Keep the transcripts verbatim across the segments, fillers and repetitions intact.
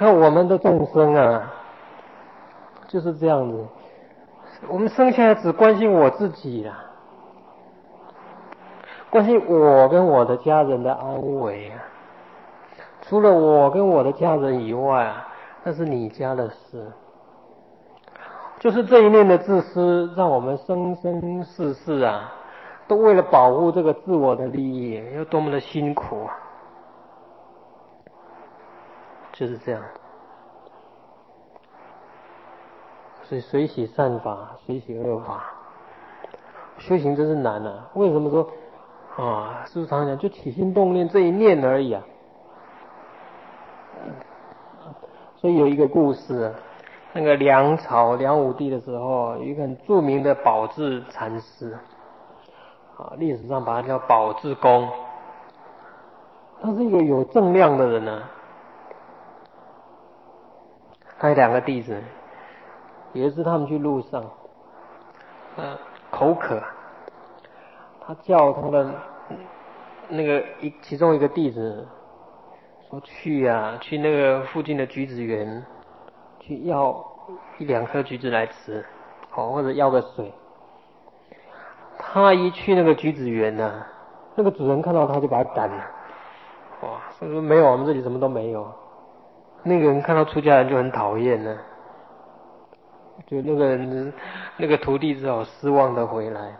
看我们的众生啊，就是这样子。我们生下来只关心我自己啦，关心我跟我的家人的安危啊。除了我跟我的家人以外啊，那是你家的事。就是这一念的自私，让我们生生世世啊，都为了保护这个自我的利益，有多么的辛苦啊！就是这样。所以随喜善法，随喜恶法，修行真是难啊！为什么说啊？师父常讲，就起心动念这一念而已啊。所以有一个故事啊，那个梁朝梁武帝的时候，有一个很著名的宝志禅师啊，历史上把他叫宝志公。他是一个有正量的人呢、啊。他有两个弟子，有一次他们去路上，呃，口渴，他叫他的那个一其中一个弟子说去啊，去那个附近的橘子园，去要一两颗橘子来吃，好，或者要个水。他一去那个橘子园呢、啊，那个主人看到他就把他赶了。哇，他说没有，我们这里什么都没有。那个人看到出家人就很讨厌呢，就那个人那个徒弟只好失望的回来。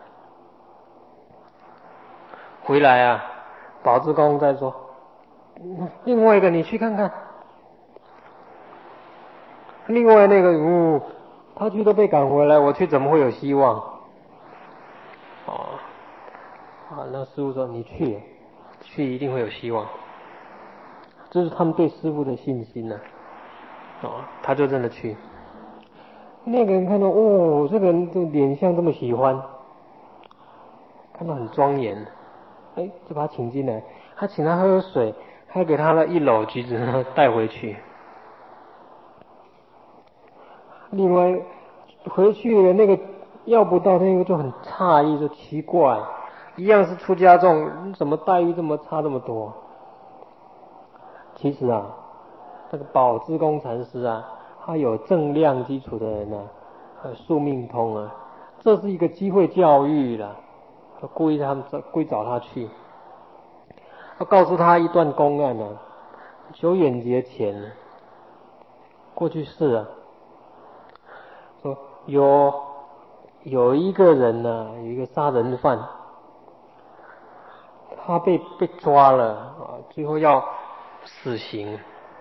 回来啊，宝志公再说，另外一个你去看看。另外那个，嗯，他去都被赶回来，我去怎么会有希望？哦，啊，那师父说你去，去一定会有希望。这是他们对师父的信心呢、啊。哦，他就真的去。那个人看到，哦，这个人这脸相这么喜欢，看到很庄严，哎，就把他请进来。他请他喝水，还给他了一篓橘子带回去。另外回去的那个要不到，那个就很诧异，就奇怪，一样是出家众，怎么待遇这么差这么多？其实啊，这个宝志公禅师啊，他有正量基础的人呢、啊，宿命通啊，这是一个机会教育啦，故意他们故意找他去，要告诉他一段公案啊，久远劫前，过去世啊。说有有一个人呢、啊，有一个杀人犯，他被被抓了啊，最后要死刑，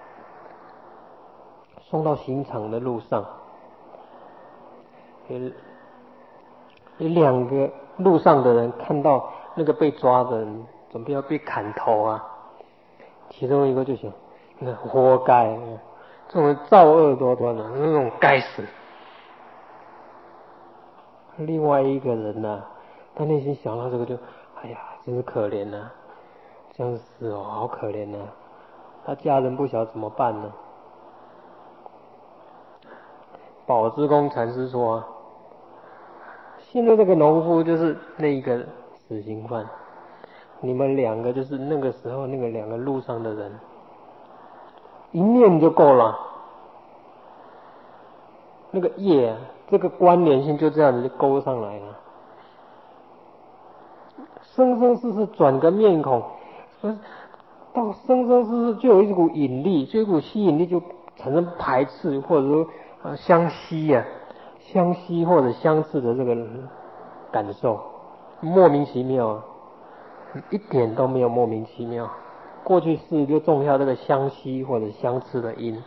送到刑场的路上，有有两个路上的人看到那个被抓的人准备要被砍头啊，其中一个就想，那活该，这种人造恶多端的，那种该死。另外一个人呢、啊，他内心想到这个就，哎呀，真是可怜呐、啊，这样死哦，好可怜呐、啊。他家人不晓得怎么办呢？宝志公禅师说，现在这个农夫就是那一个死刑犯，你们两个就是那个时候那个两个路上的人，一念就够了。那个业，这个关联性就这样子就勾上来了。生生世世转个面孔，到生生世世就有一股引力，就有一股吸引力，就产生排斥或者说啊相吸啊，相吸或者相斥的这个感受，莫名其妙啊，一点都没有莫名其妙。过去世就种下这个相吸或者相斥的因，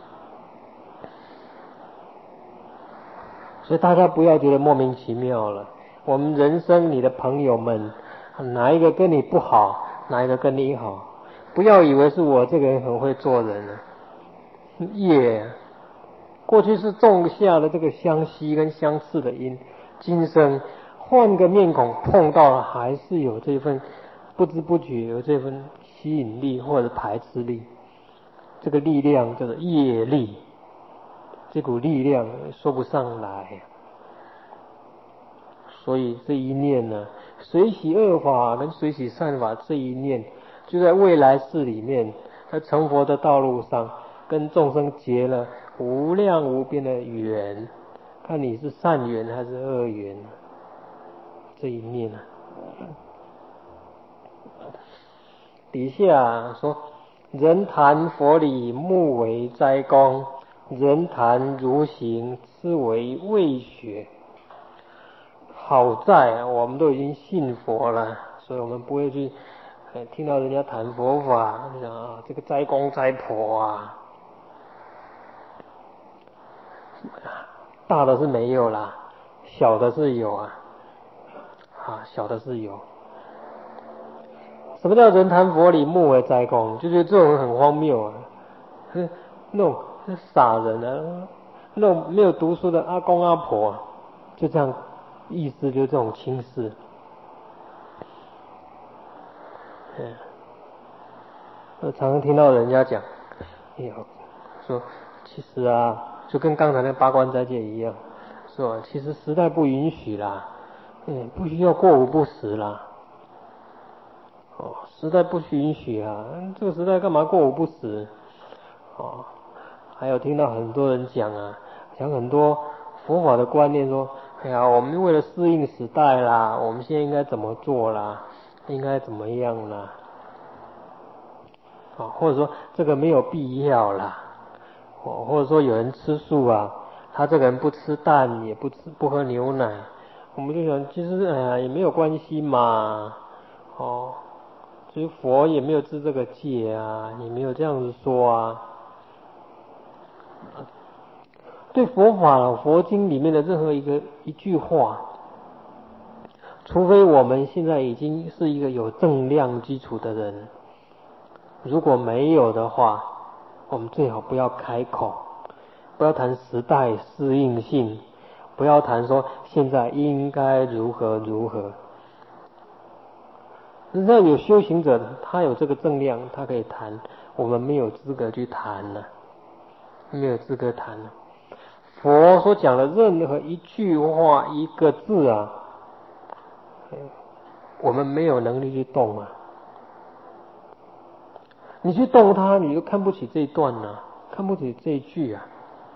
所以大家不要觉得莫名其妙了。我们人生你的朋友们，哪一个跟你不好，哪一个跟你好，不要以为是我这个人很会做人啊，业、yeah, 过去是种下了这个相吸跟相斥的因，今生换个面孔碰到了，还是有这份不知不觉有这份吸引力或者排斥力，这个力量叫做业力，这股力量说不上来。所以这一念呢，随喜恶法跟随喜善法这一念，就在未来世里面，在成佛的道路上， 跟众生结了无量无边的缘，看你是善缘还是恶缘，这一面啊。底下说，人谈佛理，目为斋公；人谈如行，痴为未学。好在我们都已经信佛了，所以我们不会去听到人家谈佛法，讲啊这个斋公斋婆啊，大的是没有啦，小的是有啊，啊小的是有。什么叫人谈佛理，目为斋公？就觉得这种人很荒谬啊，那种傻人啊，那种没有读书的阿公阿婆啊，就这样意思，就这种轻视。嗯，我常常听到人家讲，哎呦，说其实啊，就跟刚才那八关斋戒一样，说其实时代不允许啦，嗯，不需要过午不食啦。哦，时代不允许啊，这个时代干嘛过午不食？哦，还有听到很多人讲啊，讲很多佛法的观念，说，哎呀，我们为了适应时代啦，我们现在应该怎么做啦，应该怎么样啦？啊，或者说这个没有必要啦，哦，或者说有人吃素啊，他这个人不吃蛋，也不吃不喝牛奶，我们就想，其实哎呀也没有关系嘛，哦。所以佛也没有治这个戒啊，也没有这样子说啊。对佛法、佛经里面的任何一个一句话，除非我们现在已经是一个有正量基础的人，如果没有的话，我们最好不要开口，不要谈时代适应性，不要谈说现在应该如何如何。实际上有修行者，他有这个正量，他可以谈，我们没有资格去谈呢、啊，没有资格谈呢、啊。佛所讲的任何一句话、一个字啊，我们没有能力去动啊。你去动它，你就看不起这一段啊，看不起这一句啊。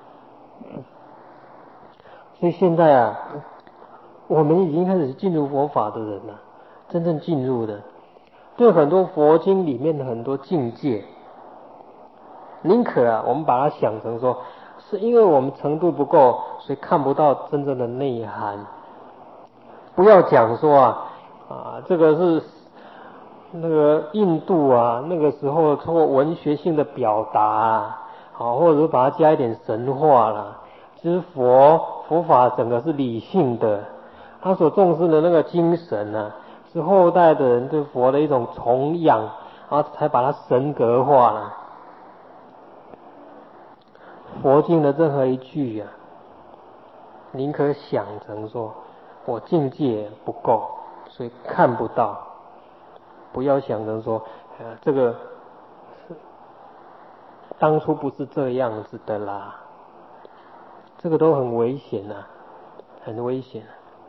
所以现在啊，我们已经开始进入佛法的人了，真正进入的。对很多佛经里面的很多境界，宁可啊，我们把它想成说，是因为我们程度不够，所以看不到真正的内涵。不要讲说啊啊，这个是那个印度啊，那个时候通过文学性的表达啊，好，或者是把它加一点神话啦。其实佛佛法整个是理性的，他所重视的那个精神呢、啊。是后代的人对佛的一种崇仰，然后才把它神格化了。佛经的任何一句啊，宁可想成说我境界不够，所以看不到，不要想成说，呃，这个当初不是这样子的啦，这个都很危险呐、啊，很危险。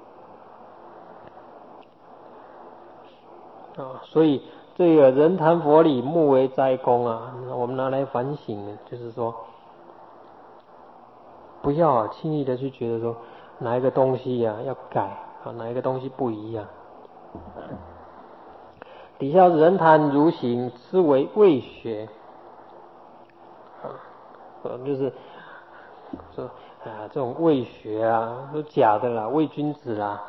啊，所以这个人谈佛理，目为斋公啊，我们拿来反省，就是说，不要啊轻易的去觉得说哪一个东西呀、啊、要改啊，哪一个东西不一样。底下人谈如行，痴为未学啊，就是说啊这种未学啊，都假的啦，伪君子啦。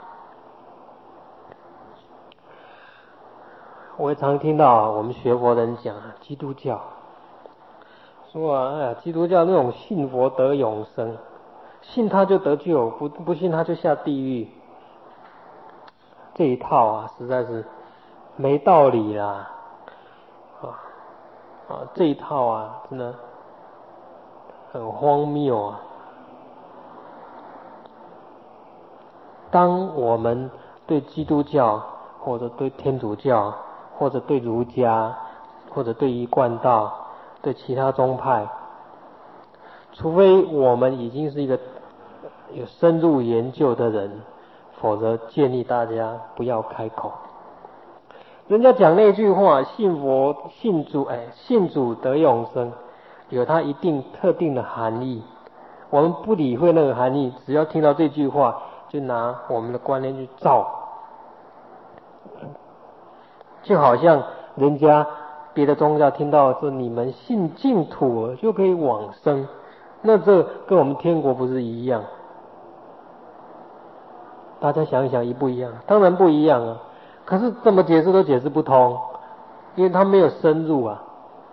我也常听到啊，我们学佛人讲啊，基督教说啊，哎呀，基督教那种信佛得永生，信他就得救，不不信他就下地狱。这一套啊，实在是没道理啦，啊啊，这一套啊，真的很荒谬啊。当我们对基督教或者对天主教或者对儒家或者对一贯道对其他宗派，除非我们已经是一个有深入研究的人，否则建议大家不要开口。人家讲那句话，信佛信主，哎，信主得永生， 有它一定特定的含义。我们不理会那个含义，只要听到这句话，就拿我们的观念去造，就好像人家别的宗教听到说你们信净土就可以往生，那这跟我们天国不是一样？大家想一想，一不一样？当然不一样啊！可是怎么解释都解释不通，因为它没有深入啊。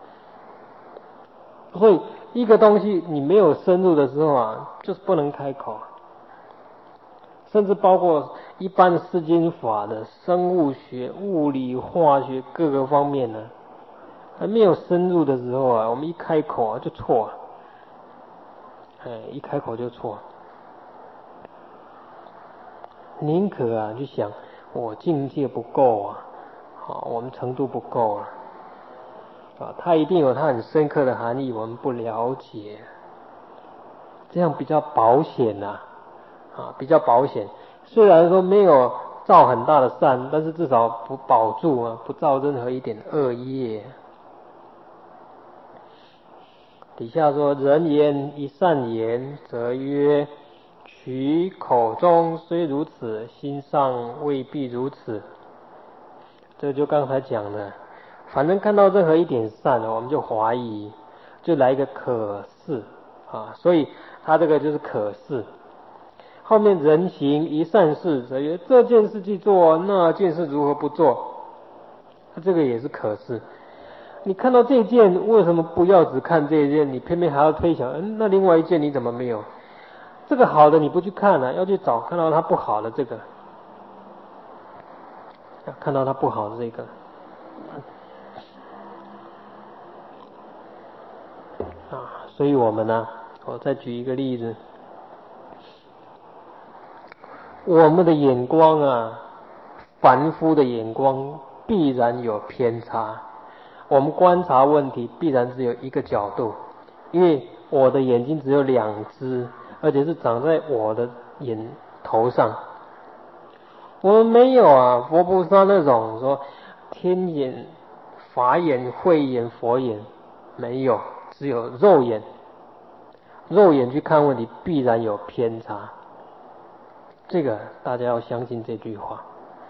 所以一个东西你没有深入的时候啊，就是不能开口。甚至包括一般世间法的生物学、物理、化学各个方面呢，还没有深入的时候啊，我们一开口啊就错，哎，一开口就错。宁可啊去想，我境界不够啊，好，我们程度不够啊，啊，它一定有它很深刻的含义，我们不了解，这样比较保险呐，啊，比较保险。虽然说没有造很大的善，但是至少不保住啊，不造任何一点恶业。底下说，人言一善言，则曰：取口中虽如此，心上未必如此。这就刚才讲的，反正看到任何一点善，我们就怀疑，就来一个可是啊，所以他这个就是可是。后面人行一善事，则曰这件事去做，那件事如何不做？这个也是可是。你看到这件，为什么不要只看这一件？你偏偏还要推想，嗯，那另外一件你怎么没有？这个好的你不去看呢、啊，要去找看到它不好的这个，要看到它不好的这个。啊，所以我们呢，我再举一个例子。我们的眼光啊，凡夫的眼光必然有偏差。我们观察问题必然只有一个角度，因为我的眼睛只有两只，而且是长在我的眼头上。我们没有啊，佛菩萨那种说天眼、法眼、慧眼、佛眼，没有，只有肉眼。肉眼去看问题必然有偏差。这个大家要相信这句话。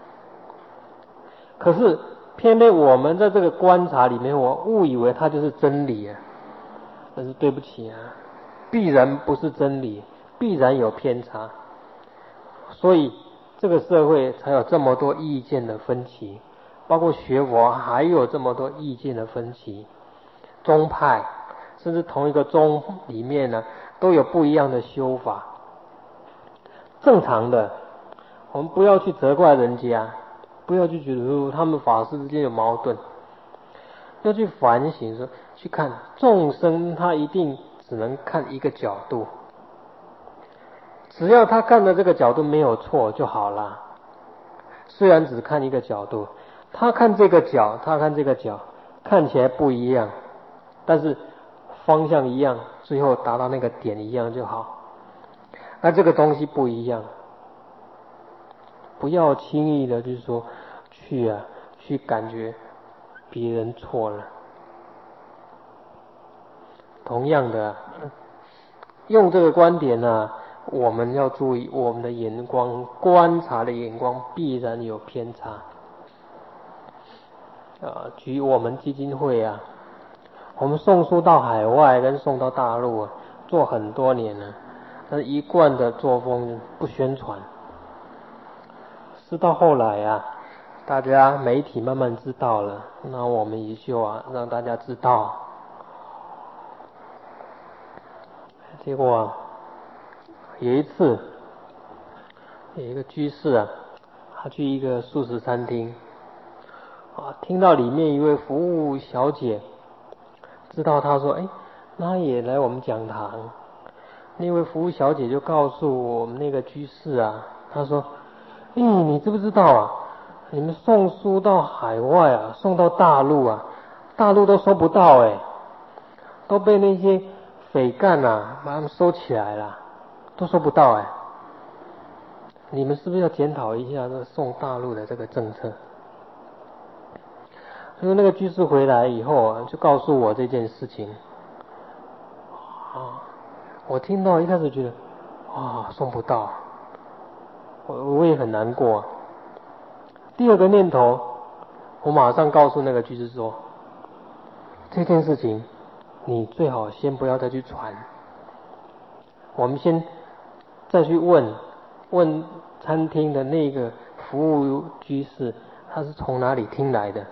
可是偏偏我们在这个观察里面，我误以为它就是真理啊，但是对不起啊，必然不是真理，必然有偏差。所以这个社会才有这么多意见的分歧，包括学佛还有这么多意见的分歧，宗派甚至同一个宗里面呢，都有不一样的修法。正常的，我们不要去责怪人家，不要去觉得说他们法师之间有矛盾，要去反省说，去看众生他一定只能看一个角度，只要他看的这个角度没有错就好了。虽然只看一个角度，他看这个角，他看这个角，看起来不一样，但是方向一样，最后达到那个点一样就好。那这个东西不一样，不要轻易的就是说去啊，去感觉别人错了。同样的、啊，用这个观点呢、啊，我们要注意我们的眼光，观察的眼光必然有偏差。啊，举我们基金会啊，我们送书到海外跟送到大陆啊，做很多年了，但是一贯的作风不宣传。是到后来啊，大家媒体慢慢知道了，那我们一秀啊，让大家知道。结果啊，有一次有一个居士啊，他去一个素食餐厅啊，听到里面一位服务小姐知道他说，哎，那也来我们讲堂。那位服务小姐就告诉我们那个居士啊，他说，哎，你知不知道啊？你们送书到海外啊，送到大陆啊，大陆都收不到哎，都被那些匪干啊把他们收起来了，都收不到哎。你们是不是要检讨一下这个送大陆的这个政策？所以那个居士回来以后啊，就告诉我这件事情。 啊，我听到一开始觉得啊送不到，我我也很难过。第二个念头，我马上告诉那个居士说，这件事情你最好先不要再去传，我们先再去问问餐厅的那个服务居士，他是从哪里听来的。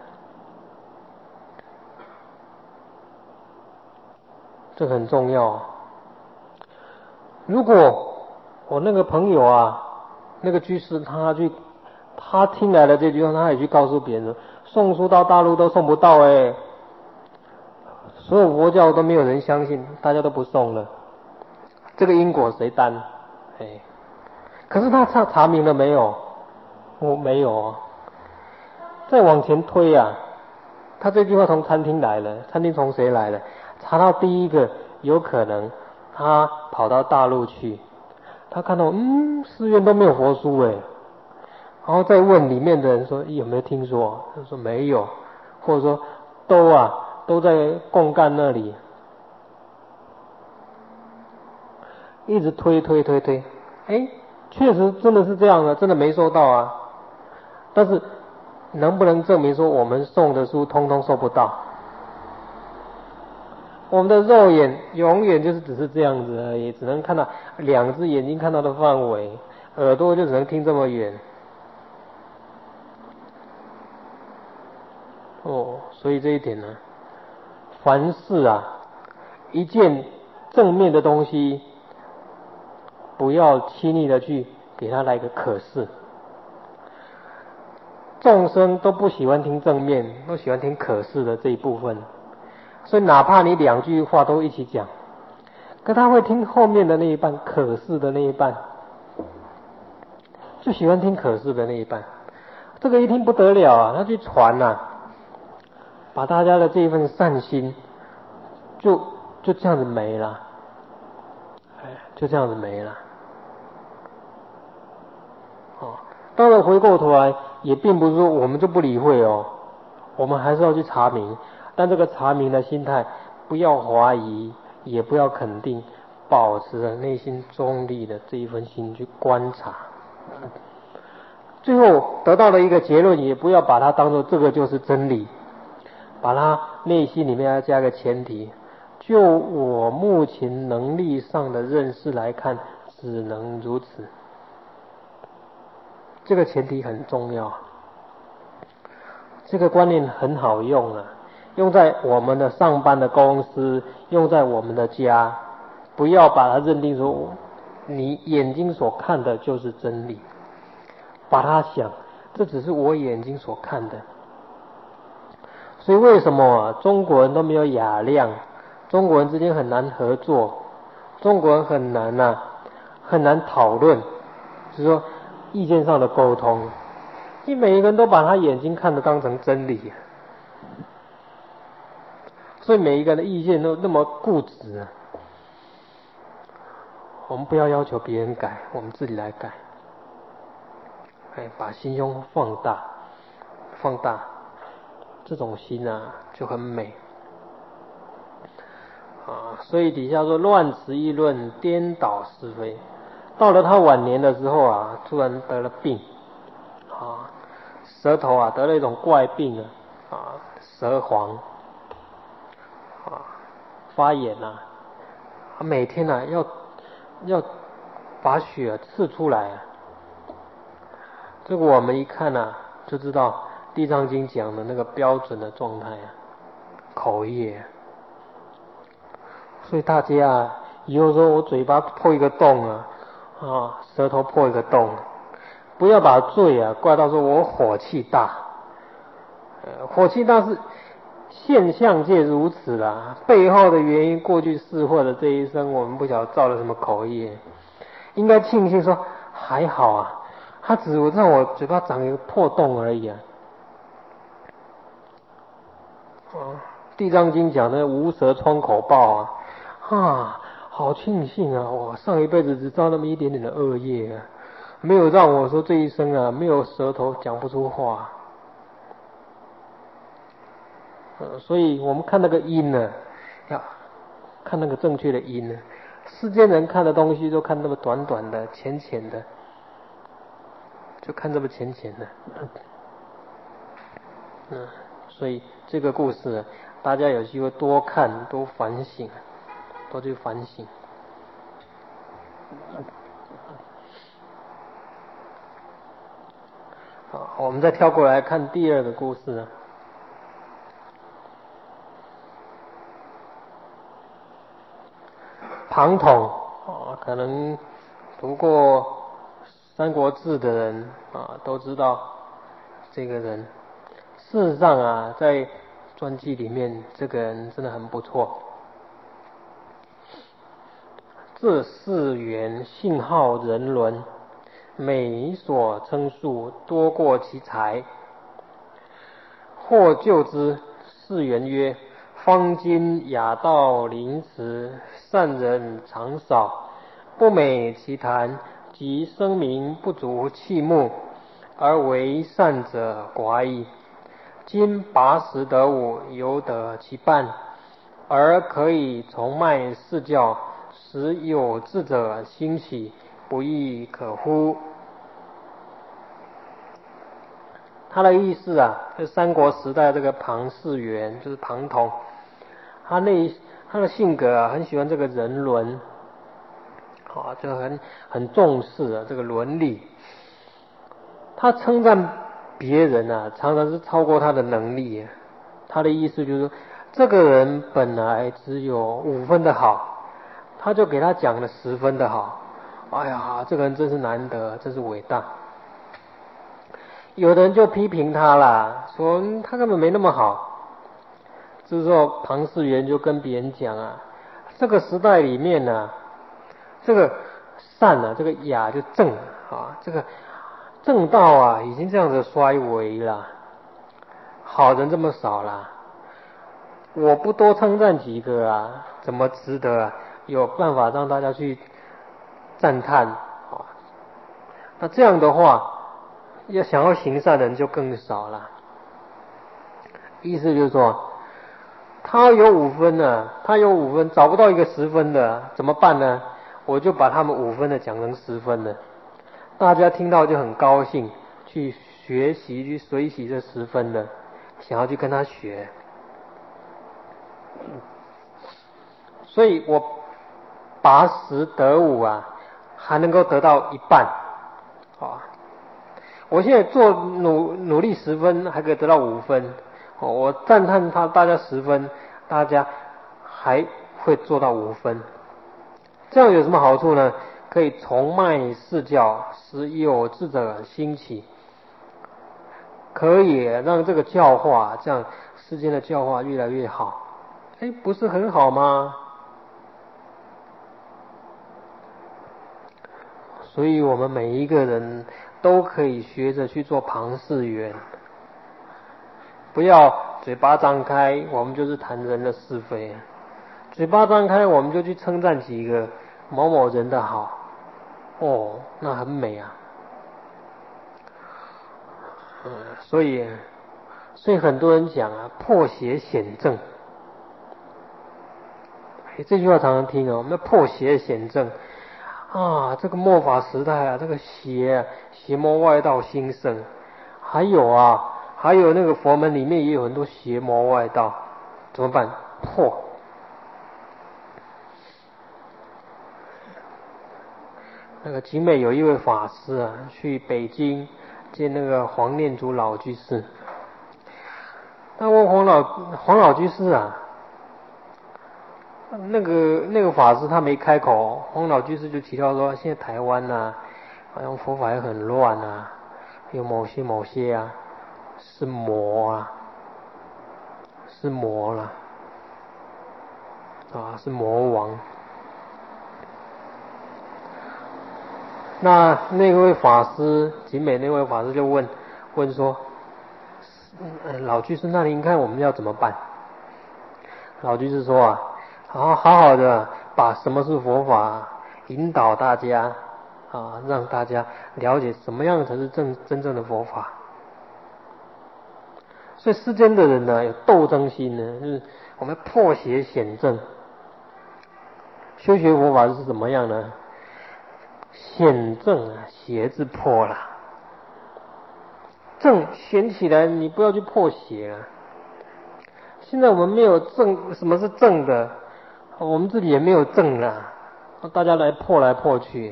这很重要。如果我那个朋友啊，那个居士他去他听来了这句话，他也去告诉别人，送书到大陆都送不到哎，所有佛教都没有人相信，大家都不送了，这个因果谁担？哎，可是他查查明了没有？我没有啊。再往前推啊，他这句话从餐厅来了，餐厅从谁来了？查到第一个，有可能他跑到大陆去，他看到嗯寺院都没有佛书哎，然后再问里面的人说有没有听说？他说没有，或者说都啊都在贡干那里，一直推推推推，哎，确实真的是这样的，真的没收到啊。但是能不能证明说我们送的书通通收不到？我们的肉眼永远就是只是这样子而已，只能看到两只眼睛看到的范围，耳朵就只能听这么远。哦，所以这一点呢，凡事啊，一件正面的东西，不要轻易的去给他来个可是。众生都不喜欢听正面，都喜欢听可是的这一部分，所以哪怕你两句话都一起讲，可他会听后面的那一半，可是的那一半，就喜欢听可是的那一半。这个一听不得了啊，他去传啊，把大家的这一份善心就就这样子没了，哎，就这样子没了。哦，当然回过头来，也并不是说我们就不理会哦，我们还是要去查明，但这个查明的心态，不要怀疑，也不要肯定，保持着内心中立的这一份心去观察，最后得到了一个结论，也不要把它当作这个就是真理，把它内心里面要加个前提，就我目前能力上的认识来看，只能如此。这个前提很重要，这个观念很好用啊，用在我们的上班的公司，用在我们的家，不要把它认定说你眼睛所看的就是真理，把它想这只是我眼睛所看的。所以为什么啊，中国人都没有雅量，中国人之间很难合作，中国人很难啊，很难讨论，就是说意见上的沟通，因为每一个人都把他眼睛看得当成真理，所以每一个人的意见都那么固执。我们不要要求别人改，我们自己来改。哎，把心胸放大，放大，这种心啊就很美啊。所以底下说乱词议论，颠倒是非。到了他晚年的时候啊，突然得了病啊，舌头啊得了一种怪病啊，啊舌黄啊发炎啊，他每天啊要要把血刺出来啊。这个我们一看啊就知道《地藏经》讲的那个标准的状态啊，口业。所以大家啊，以后说我嘴巴破一个洞啊，啊，舌头破一个洞，不要把罪啊怪到说我火气大，呃，火气大是现象界如此啦，背后的原因，过去世或者这一生，我们不晓得造了什么口业，应该庆幸说还好啊。他只让我嘴巴长一个破洞而已啊！啊，《地藏经》讲的无舌疮口报啊，啊，好庆幸啊！我上一辈子只造那么一点点的恶业啊，没有让我说这一生啊没有舌头讲不出话。呃，所以我们看那个因呢，要看那个正确的因呢。世间人看的东西都看那么短短的、浅浅的，就看这么浅浅的。嗯，所以这个故事，大家有机会多看、多反省、多去反省。好，我们再跳过来看第二个故事啊。庞统啊，可能读过《三国志》的人啊，都知道这个人。事实上啊，在传记里面，这个人真的很不错。这世元姓号人伦，美所称述，多过其才。或就之，世元曰：方今雅道临时，善人常少，不美其谈，及声名不足器目，而为善者寡矣。今拔十得五，犹得其半，而可以从迈四教，使有志者兴起，不亦可乎？他的意思啊，就三国时代这个庞士元，就是庞统，他那他的性格啊，很喜欢这个人伦，啊，就很很重视啊这个伦理。他称赞别人啊，常常是超过他的能力啊。他的意思就是说，这个人本来只有五分的好，他就给他讲了十分的好。哎呀，这个人真是难得，真是伟大。有的人就批评他啦，说他根本没那么好。这时候庞士元就跟别人讲啊，这个时代里面呢、啊，这个善啊，这个雅就正啊，这个正道啊，已经这样子衰微了，好人这么少啦，我不多称赞几个啊，怎么值得啊？有办法让大家去赞叹啊？那这样的话，要想要行善的人就更少了。意思就是说，他有五分呢，他有五分，找不到一个十分的，怎么办呢？我就把他们五分的讲成十分的，大家听到就很高兴，去学习去随喜这十分的，想要去跟他学。所以我拔十得五啊，还能够得到一半啊。我现在做努努力十分，还可以得到五分。哦，我赞叹他大家十分，大家还会做到五分。这样有什么好处呢？可以从迈四教，使有志者兴起，可以让这个教化，这样世间的教化越来越好。哎，不是很好吗？所以我们每一个人都可以学着去做庞士元，不要嘴巴张开，我们就是谈人的是非；嘴巴张开，我们就去称赞几个某某人的好，哦，那很美啊。嗯，所以，所以很多人讲啊，破邪显正。哎，这句话常常听哦，我们要破邪显正。啊，这个末法时代啊，这个邪啊，邪魔外道兴盛，还有啊，还有那个佛门里面也有很多邪魔外道，怎么办？破。那个景美有一位法师啊，去北京见那个黄念祖老居士，他问黄老黄老居士啊，那个那个法师他没开口，黄老居士就提到说，现在台湾呐、啊，好像佛法也很乱啊，有某些某些啊是魔啊，是魔了啊，是魔王。那那位法师，景美那位法师就问问说，老居士，那您看我们要怎么办？老居士说啊，好好好的把什么是佛法引导大家啊，让大家了解什么样才是正真正的佛法。所以世间的人呢，有斗争心呢，就是我们破邪显正修学佛法是怎么样呢？显正啊，邪字破了。正显起来，你不要去破邪啊。现在我们没有正，什么是正的？我们自己也没有正啊，大家来破来破去。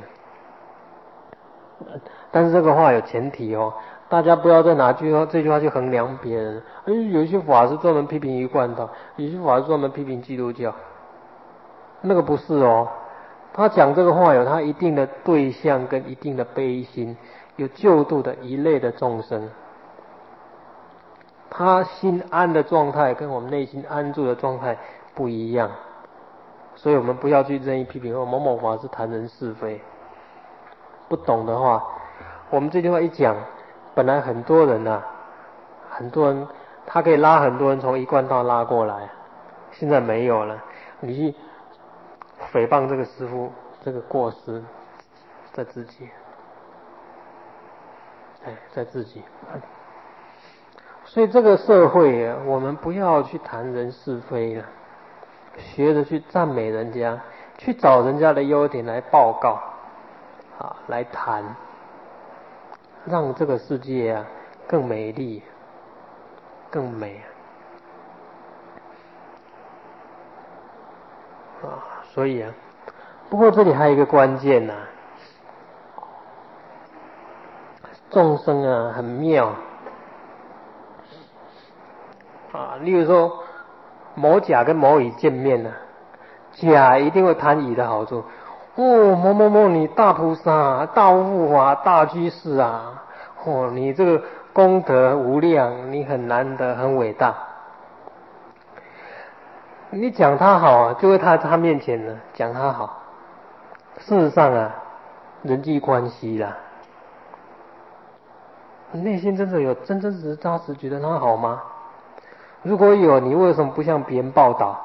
但是这个话有前提哦，大家不要再拿句话这句话去衡量别人。哎，有一些法师专门批评一贯道，有些法师专门批评基督教，那个不是哦。他讲这个话有他一定的对象跟一定的悲心，有救度的一类的众生。他心安的状态跟我们内心安住的状态不一样，所以我们不要去任意批评说某某法师谈人是非。不懂的话，我们这句话一讲，本来很多人啊，很多人他可以拉很多人从一贯道拉过来，现在没有了。你去诽谤这个师父，这个过失在自己，哎，在自己。所以这个社会啊，我们不要去谈人是非了，学着去赞美人家，去找人家的优点来报告啊，来谈，让这个世界啊更美丽，更美啊。所以啊，不过这里还有一个关键呐、啊，众生啊很妙啊。例如说，某甲跟某乙见面了、啊，甲一定会谈乙的好处。哦，某某某，你大菩萨、大护法、大居士啊！哦，你这个功德无量，你很难得，很伟大。你讲他好啊，就会他他面前呢讲他好。事实上啊，人际关系啦，内心真的有真真实实扎实觉得他好吗？如果有，你为什么不向别人报道？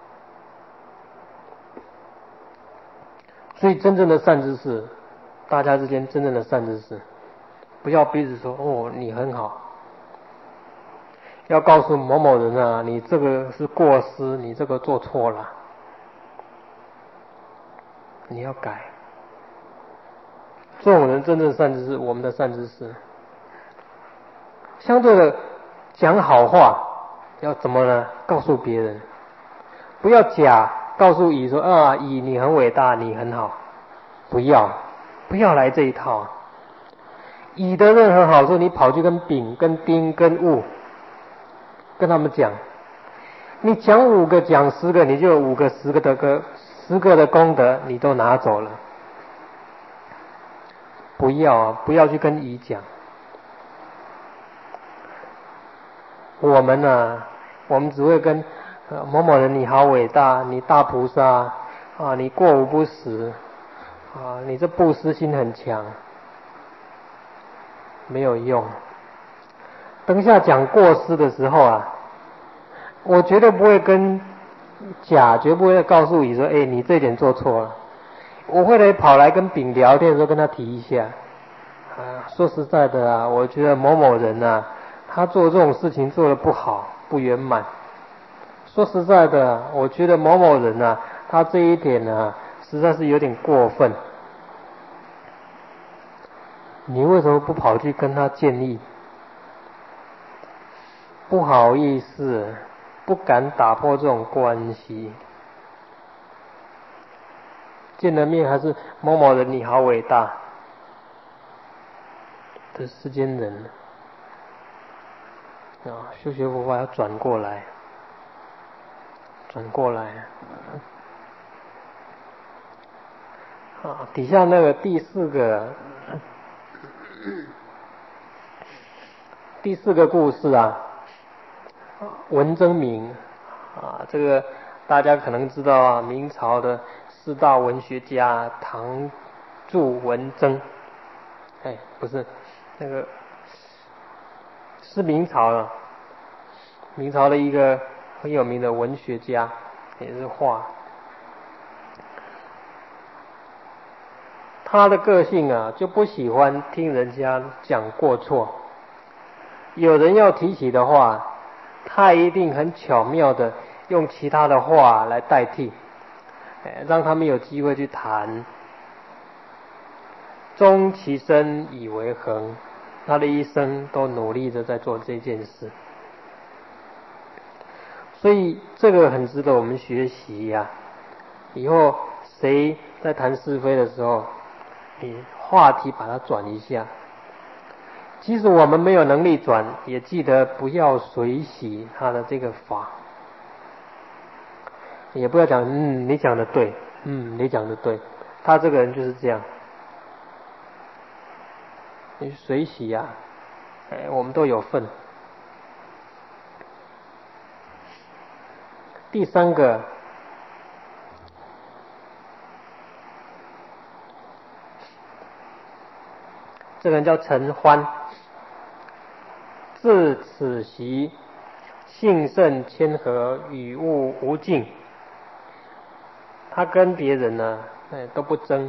所以真正的善知识，大家之间真正的善知识，不要彼此说哦你很好，要告诉某某人啊，你这个是过失，你这个做错了，你要改。这种人真正善知识，我们的善知识。相对的，讲好话要怎么呢？告诉别人，不要假告诉乙说啊，乙你很伟大，你很好，不要，不要来这一套。乙的任何好处，你跑去跟丙、跟丁、跟戊跟他们讲，你讲五个、讲十个，你就有五个、十个的个十个的功德，你都拿走了。不要啊，不要去跟乙讲。我们呢、啊，我们只会跟、呃、某某人你好伟大，你大菩萨啊，你过午不食啊，你这布施心很强，没有用。等一下讲过失的时候啊，我绝对不会跟甲，绝不会告诉乙说，哎，你这一点做错了。我会来跑来跟丙聊天的时候跟他提一下。啊，说实在的啊，我觉得某某人啊，他做这种事情做得不好，不圆满。说实在的，我觉得某某人啊，他这一点呢、啊，实在是有点过分。你为什么不跑去跟他建议？不好意思，不敢打破这种关系。见了面还是某某人你好伟大的世间人啊，修学佛法要转过来，转过来啊。底下那个第四个第四个故事啊，文征明啊，这个大家可能知道啊，明朝的四大文学家唐祝文征，哎，不是那个是明朝的，明朝的一个很有名的文学家，也是画。他的个性啊，就不喜欢听人家讲过错。有人要提起的话，他一定很巧妙的用其他的话来代替。 让他们有机会去谈。终其身以为恒，他的一生都努力着在做这件事。所以这个很值得我们学习呀、啊。以后谁在谈是非的时候，你话题把它转一下。即使我们没有能力转，也记得不要随喜他的这个法，也不要讲嗯你讲的对，嗯你讲的对，他这个人就是这样。你随喜呀、啊，哎，我们都有份。第三个，这个人叫陈欢，自此习性甚谦和，语物无尽。他跟别人呢，哎都不争，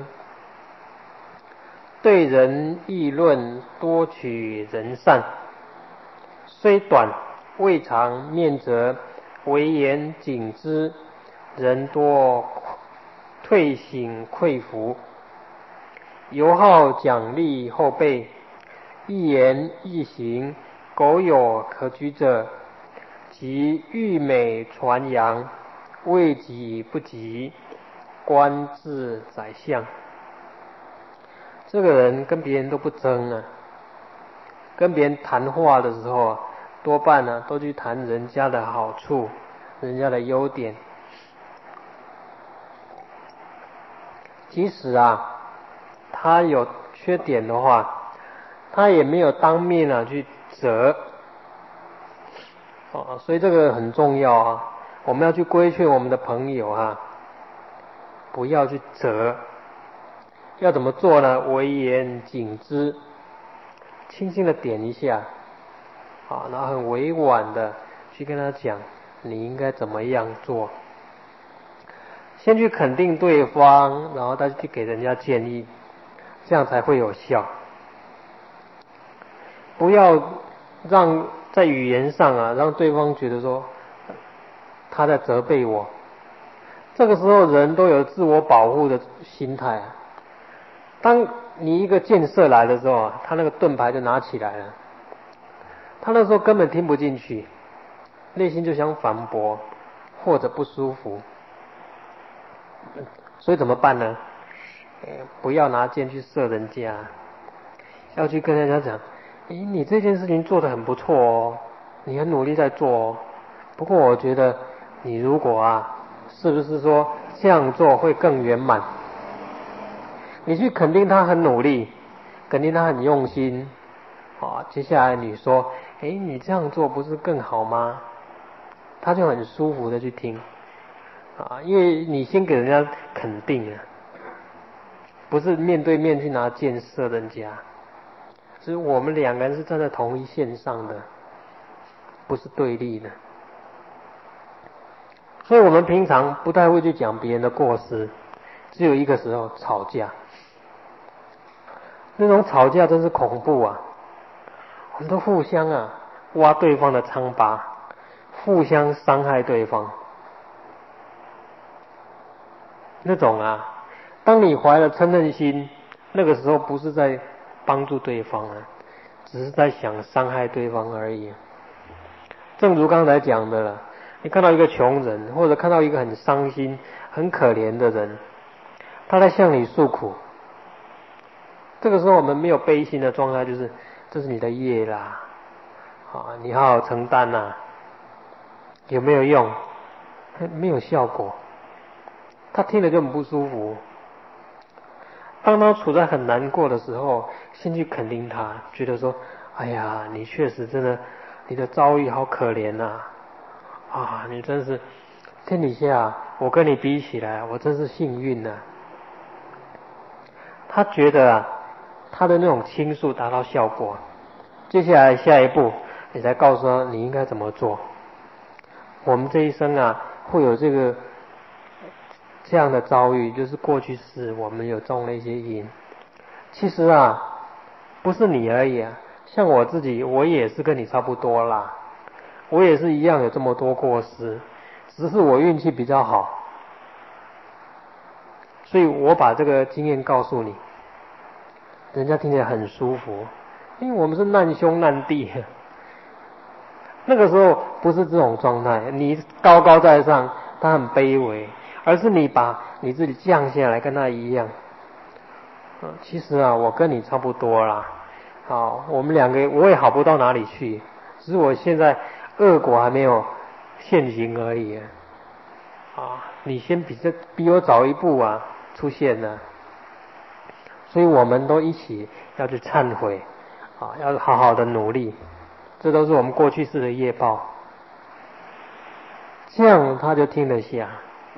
对人议论多取人善，虽短未尝面责，唯言谨之，人多退省愧服。尤好奖励后辈，一言一行，苟有可举者，即誉美传扬，为己不及，官至宰相。这个人跟别人都不争啊，跟别人谈话的时候，多半呢、啊、都去谈人家的好处，人家的优点。即使啊他有缺点的话，他也没有当面啊去责。哦，所以这个很重要啊，我们要去规劝我们的朋友啊，不要去责。要怎么做呢？唯言谨之，轻轻的点一下，啊，然后很委婉的去跟他讲，你应该怎么样做。先去肯定对方，然后再去给人家建议，这样才会有效。不要让在语言上啊，让对方觉得说他在责备我。这个时候人都有自我保护的心态啊。当你一个箭射来的时候，他那个盾牌就拿起来了，他那时候根本听不进去，内心就想反驳或者不舒服，所以怎么办呢？不要拿箭去射人家，要去跟人家讲，诶，你这件事情做得很不错哦，你很努力在做哦，不过我觉得你如果啊，是不是说这样做会更圆满？你去肯定他很努力，肯定他很用心，啊，接下来你说，诶，你这样做不是更好吗？他就很舒服的去听，啊，因为你先给人家肯定啊，不是面对面去拿箭射人家，所以我们两个人是站在同一线上的，不是对立的。所以我们平常不太会去讲别人的过失，只有一个时候吵架。那种吵架真是恐怖啊！我们都互相啊挖对方的疮疤，互相伤害对方。那种啊，当你怀了嗔恨心，那个时候不是在帮助对方啊，只是在想伤害对方而已。正如刚才讲的了，你看到一个穷人，或者看到一个很伤心、很可怜的人，他在向你诉苦。这个时候我们没有悲心的状态，就是这是你的业啦，啊，你好好承担呐、啊，有没有用？没有效果，他听了就很不舒服。当他处在很难过的时候，先去肯定他，觉得说，哎呀，你确实真的，你的遭遇好可怜呐、啊，啊，你真是天底下我跟你比起来，我真是幸运呐、啊。他觉得啊，他的那种倾诉达到效果，接下来下一步你才告诉他你应该怎么做。我们这一生啊会有这个这样的遭遇，就是过去世我们有种了一些因。其实啊不是你而已啊，像我自己我也是跟你差不多啦，我也是一样有这么多过失，只是我运气比较好。 所以我把这个经验告诉你，人家听起来很舒服，因为我们是难兄难弟。那个时候不是这种状态，你高高在上，他很卑微，而是你把你自己降下来，跟他一样。呃、其实啊，我跟你差不多啦。好，我们两个我也好不到哪里去，只是我现在恶果还没有现行而已。啊，你先比这比我早一步啊出现了，所以我们都一起要去忏悔，啊，要好好的努力。这都是我们过去世的业报，这样他就听得下。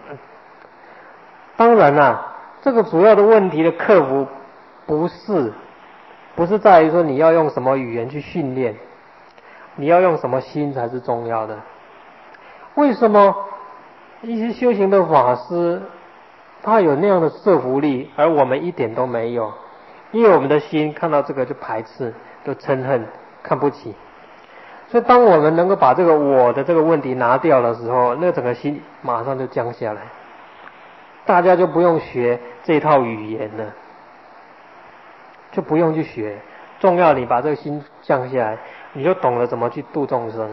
当然啦、啊，这个主要的问题的克服，不是不是在于说你要用什么语言去训练，你要用什么心才是重要的。为什么一些修行的法师，他有那样的摄服力，而我们一点都没有？因为我们的心看到这个就排斥，就嗔恨，看不起。所以当我们能够把这个我的这个问题拿掉的时候，那整个心马上就降下来，大家就不用学这套语言了，就不用去学。重要你把这个心降下来，你就懂得怎么去度众生。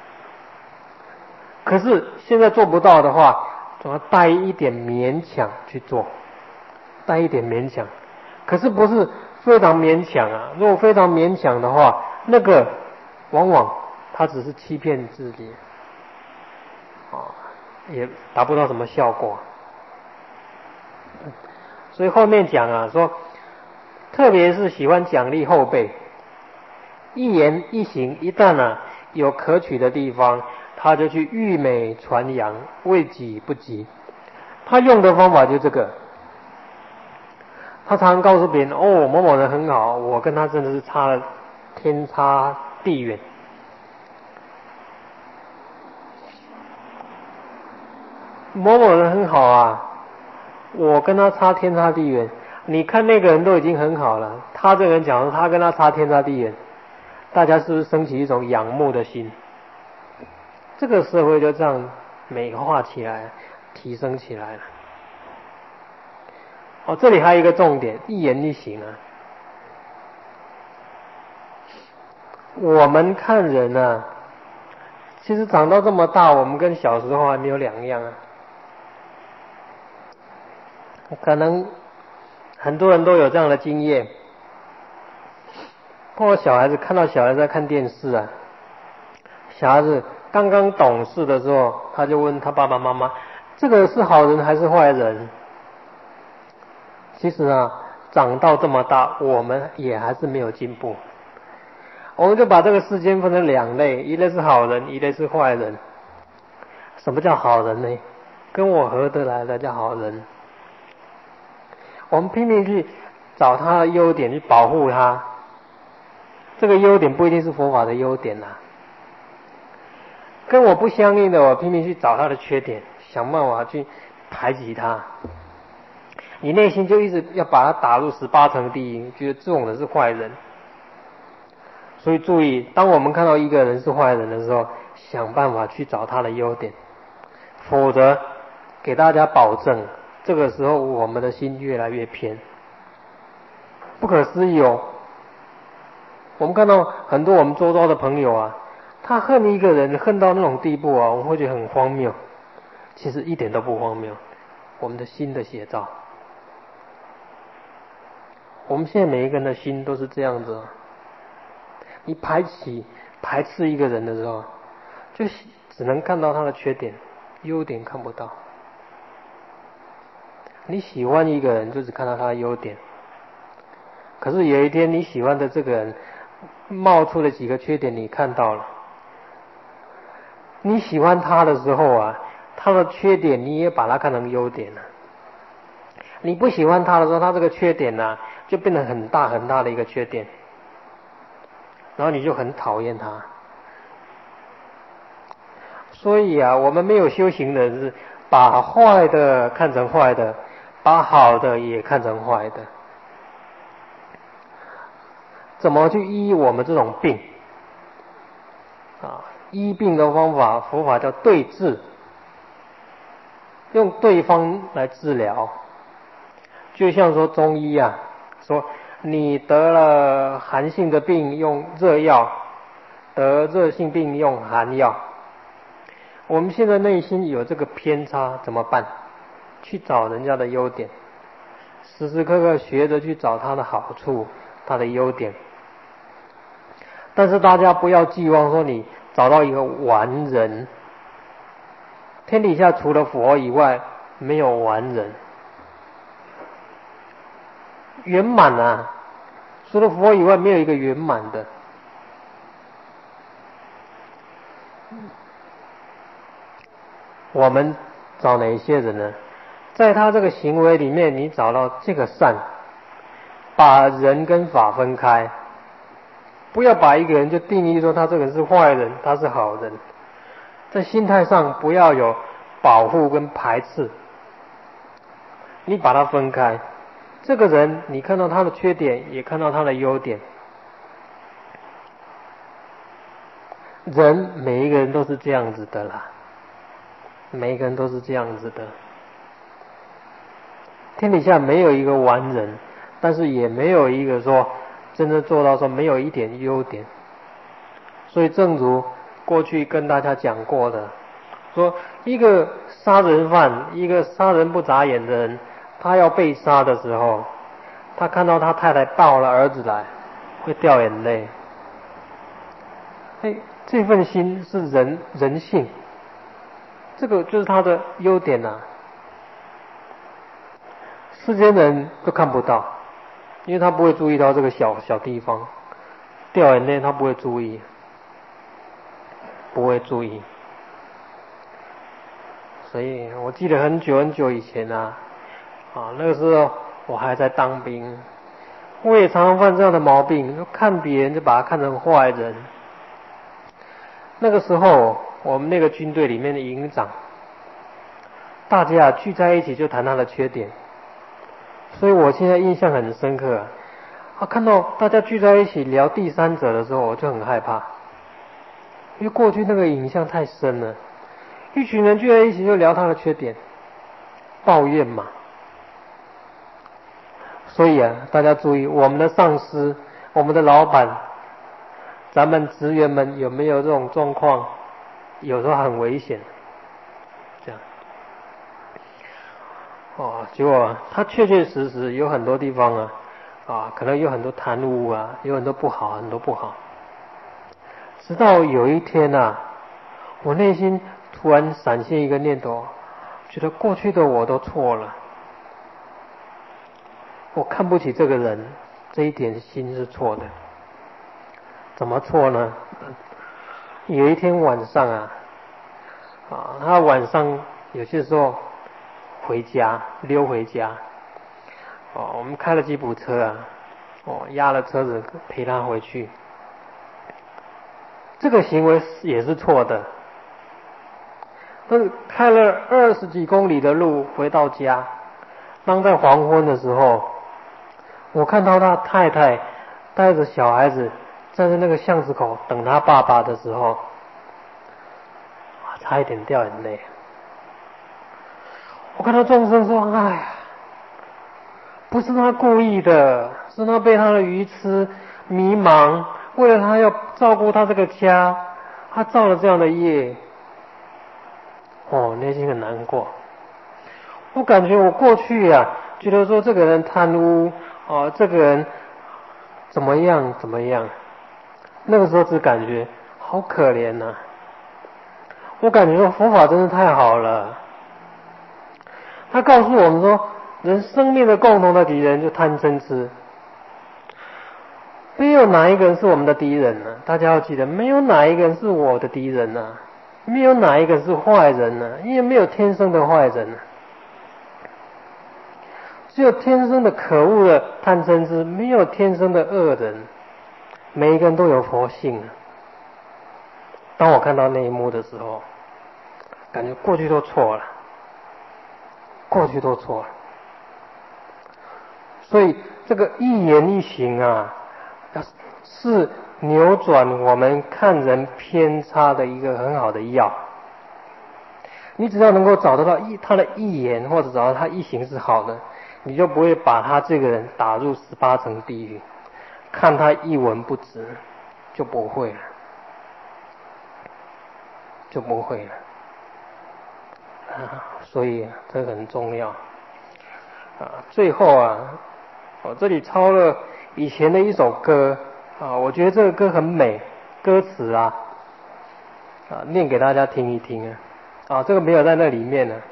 可是现在做不到的话，总要带一点勉强去做，带一点勉强。可是不是非常勉强啊，如果非常勉强的话，那个往往他只是欺骗自己，啊，也达不到什么效果。所以后面讲啊，说特别是喜欢奖励后辈，一言一行一旦啊有可取的地方，他就去誉美传扬，为己不及。他用的方法就这个，他常常告诉别人，哦，某某人很好，我跟他真的是差了天差地远。某某人很好啊，我跟他差天差地远。你看那个人都已经很好了，他这个人讲说他跟他差天差地远，大家是不是升起一种仰慕的心？这个社会就这样美化起来，提升起来了。哦，这里还有一个重点，一言一行啊。我们看人啊，其实长到这么大，我们跟小时候还没有两样啊。可能很多人都有这样的经验，包括小孩子看到小孩子在看电视啊，小孩子刚刚懂事的时候，他就问他爸爸妈妈，这个是好人还是坏人？其实啊，长到这么大，我们也还是没有进步。我们就把这个世间分成两类，一类是好人，一类是坏人。什么叫好人呢？跟我合得来的叫好人。我们拼命去找他的优点，去保护他。这个优点不一定是佛法的优点啊。跟我不相应的，我拼命去找他的缺点，想办法去排挤他。你内心就一直要把他打入十八层地狱，觉得这种人是坏人。所以注意，当我们看到一个人是坏人的时候，想办法去找他的优点，否则给大家保证，这个时候我们的心越来越偏。不可思议哦！我们看到很多我们周遭的朋友啊，他恨一个人恨到那种地步啊，我们会觉得很荒谬。其实一点都不荒谬，我们的心的写照。我们现在每一个人的心都是这样子。你排挤排斥一个人的时候，就只能看到他的缺点，优点看不到。你喜欢一个人，就只看到他的优点。可是有一天你喜欢的这个人冒出了几个缺点，你看到了。你喜欢他的时候啊，他的缺点你也把他看成优点了。你不喜欢他的时候，他这个缺点呢、啊，就变得很大很大的一个缺点，然后你就很讨厌他。所以啊，我们没有修行的人是把坏的看成坏的，把好的也看成坏的。怎么去医我们这种病啊？医病的方法，佛法叫对治，用对方来治疗。 就像说中医啊，说你得了寒性的病用热药，得热性病用寒药。我们现在内心有这个偏差怎么办？去找人家的优点，时时刻刻学着去找他的好处，他的优点。但是大家不要寄望说你找到一个完人，天底下除了佛以外没有完人，圆满啊，除了佛以外没有一个圆满的。我们找哪些人呢？在他这个行为里面，你找到这个善，把人跟法分开，不要把一个人就定义说他这个人是坏人，他是好人。在心态上不要有保护跟排斥，你把它分开。这个人你看到他的缺点，也看到他的优点。人每一个人都是这样子的啦，每一个人都是这样子的。天底下没有一个完人，但是也没有一个说真正做到说没有一点优点。所以正如过去跟大家讲过的，说一个杀人犯，一个杀人不眨眼的人，他要被杀的时候，他看到他太太抱了儿子来，会掉眼泪。哎，这份心是人人性，这个就是他的优点啊。世间人都看不到，因为他不会注意到这个小小地方，掉眼泪他不会注意，不会注意。所以我记得很久很久以前啊，啊那个时候我还在当兵，我也常常犯这样的毛病，看别人就把他看成坏人。那个时候我们那个军队里面的营长，大家聚在一起就谈他的缺点，所以我现在印象很深刻啊，看到大家聚在一起聊第三者的时候，我就很害怕，因为过去那个影像太深了。一群人聚在一起就聊他的缺点，抱怨嘛。所以啊，大家注意，我们的上司、我们的老板、咱们职员们有没有这种状况？有时候很危险。这样，哦，结果他确确实实有很多地方啊，啊，可能有很多贪污啊，有很多不好，很多不好。直到有一天啊，我内心突然闪现一个念头，觉得过去的我都错了，我看不起这个人，这一点心是错的。怎么错呢？有一天晚上啊，啊，他晚上有些时候回家溜回家，哦，我们开了吉普车啊，哦，压了车子陪他回去。这个行为也是错的。但是开了二十几公里的路回到家，当在黄昏的时候，我看到他太太带着小孩子站在那个巷子口等他爸爸的时候，差一点掉眼泪。我看到众生说：“哎呀，不是他故意的，是他被他的愚痴迷茫，为了他要照顾他这个家，他造了这样的业。”哦，内心很难过。我感觉我过去啊，觉得说这个人贪污，哦，这个人怎么样怎么样，那个时候只感觉好可怜呐、啊。我感觉说佛法真是太好了，他告诉我们说，人生命的共同的敌人就贪嗔痴。没有哪一个人是我们的敌人呢、啊？大家要记得，没有哪一个人是我的敌人呐、啊，没有哪一个是坏人呐、啊，因为没有天生的坏人、啊，只有天生的可恶的贪嗔痴，没有天生的恶人。每一个人都有佛性、啊。当我看到那一幕的时候，感觉过去都错了，过去都错了。所以这个一言一行啊，是扭转我们看人偏差的一个很好的药。你只要能够找得到一他的一言，或者找到他一行是好的， 你就不会把他这个人打入十八层地狱，看他一文不值，就不会了，就不会了啊！所以这很重要啊。最后啊，我这里抄了以前的一首歌啊，我觉得这个歌很美，歌词啊啊，念给大家听一听啊。啊，这个没有在那里面呢。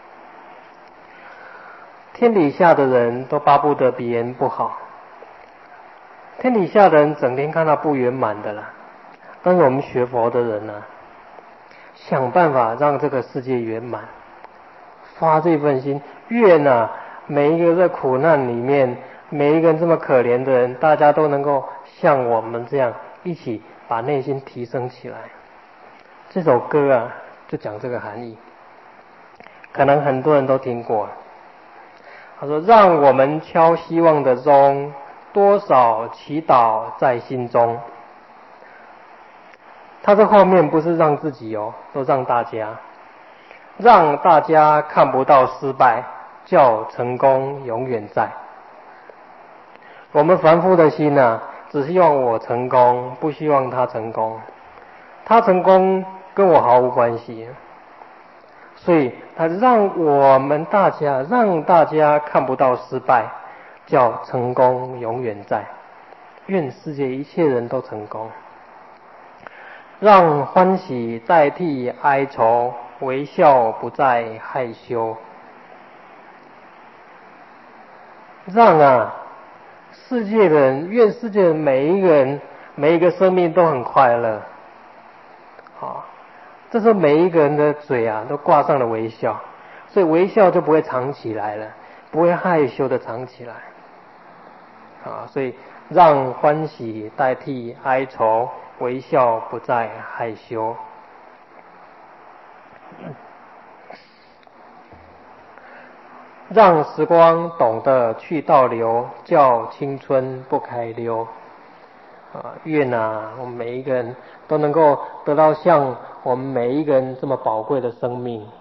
天底下的人都巴不得别人不好，天底下的人整天看到不圆满的啦，但是我们学佛的人呢、啊，想办法让这个世界圆满，发这份心，愿啊每一个在苦难里面，每一个人这么可怜的人，大家都能够像我们这样一起把内心提升起来。这首歌啊就讲这个含义，可能很多人都听过。他说：让我们敲希望的钟，多少祈祷在心中。他这后面不是让自己哦，都让大家，让大家看不到失败，叫成功永远在。我们凡夫的心啊，只希望我成功，不希望他成功，他成功跟我毫无关系。所以他让我们大家，让大家看不到失败，叫成功永远在。愿世界一切人都成功，让欢喜代替哀愁，微笑不再害羞。让啊世界的人，愿世界的每一个人，每一个生命都很快乐。好，这时候每一个人的嘴啊都挂上了微笑，所以微笑就不会藏起来了，不会害羞的藏起来啊。所以让欢喜代替哀愁，微笑不再害羞。让时光懂得去倒流，叫青春不开溜啊！愿啊，我们每一个人都能够得到像我们每一个人这么宝贵的生命。